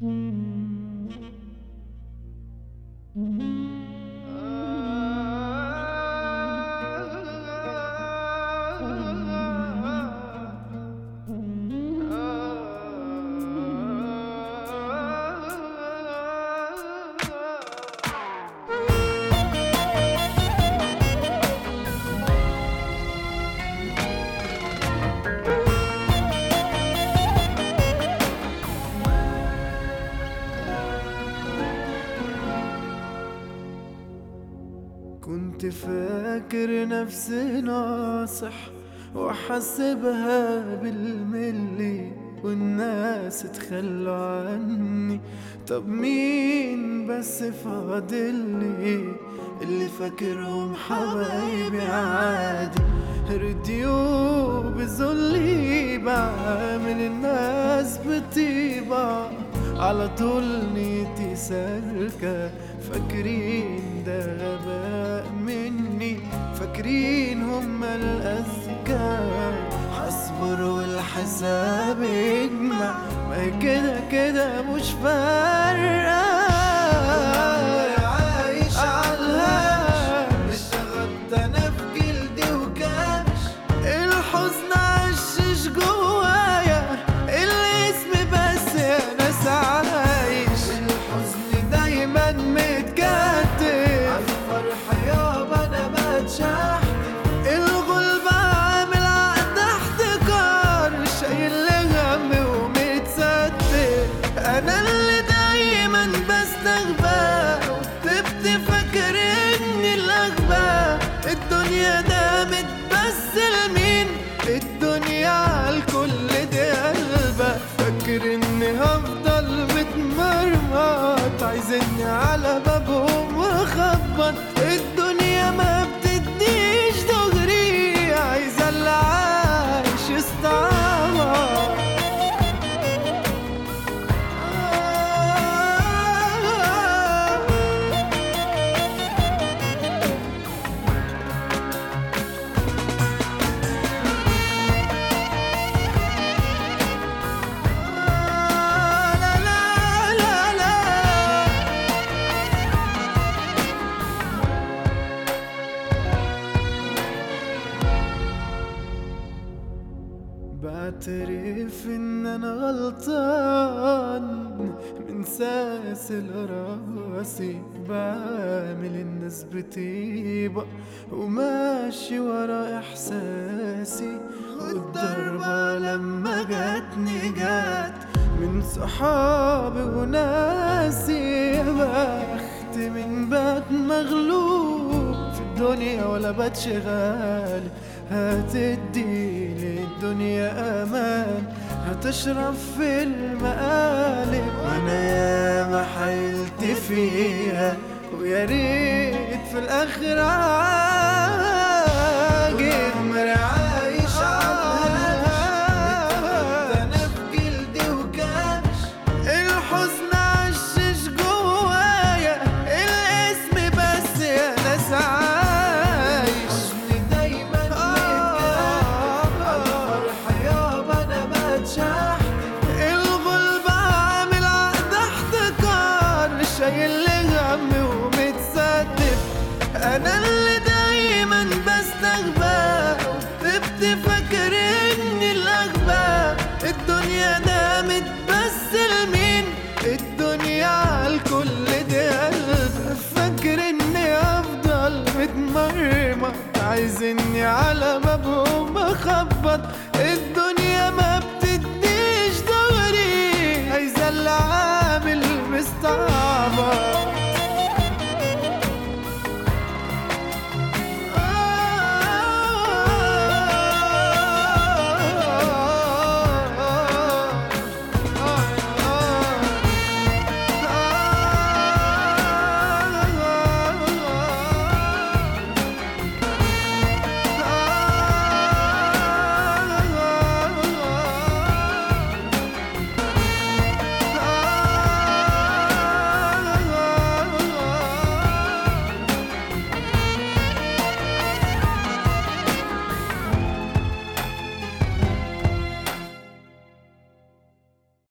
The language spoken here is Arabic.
كنت فاكر نفسي ناصح وحاسبها بالملي، والناس تخلوا عني. طب مين بس فاضلي اللي فاكرهم حبايبي عادي؟ رديوا بذلي بعمل الناس بطيبة، على طول نيتي سالكة. فاكرين ده غباء مني، فاكرين هم الأذكياء. هصبر والحساب يجمع، ما هي كده كده مش فارقة. عايش عالهاش، اشتغلت انا في جلدي وكاش. الحزن عشش جوايا الاسم بس يا ناس عايش. الحزن دايما متكتف عالفرح يابا انا بتشحت. الغلب عامل عقد احتكار، شايل هم ومتستر. انا اللي دايما بستغبى وطبت فاكر اني الاغبى. الدنيا دامت بس لمين؟ الدنيا عالكل دي قلبة. فاكر اني هفضل متمرمط، عايزني على بابهم واخبط. الدنيا ما بتديش دغري، عايزة اللي عايش يستعمر. بعترف ان انا غلطان من ساسل راسي. بعمل الناس بطيبة وماشي ورا احساسي. والضربة لما جاتني جات من صحابي وناسي. يا بخت من بات مغلوب في الدنيا ولا بات شغال. هتدي الدنيا امان، هتشرب في المقالب. وانا ياما حيلت فيها ويا ريت في الاخر عاجب. عايش عالهاش، انا في جلدي وكاش. الحزن عشش جوايا الاسم بس يا ناس عايش. دايما الفرح يابا انا بتشحت. الغلب عامل عقد احتكار، شايل هم ومتستف. انا اللي دايما بستغبى وطبت فاكر اني الاغبى. الدنيا دامت بس لمين؟ الدنيا عالكل دي قلبة. فاكر اني افضل متمرمط، عايزني على بابهم اخبط.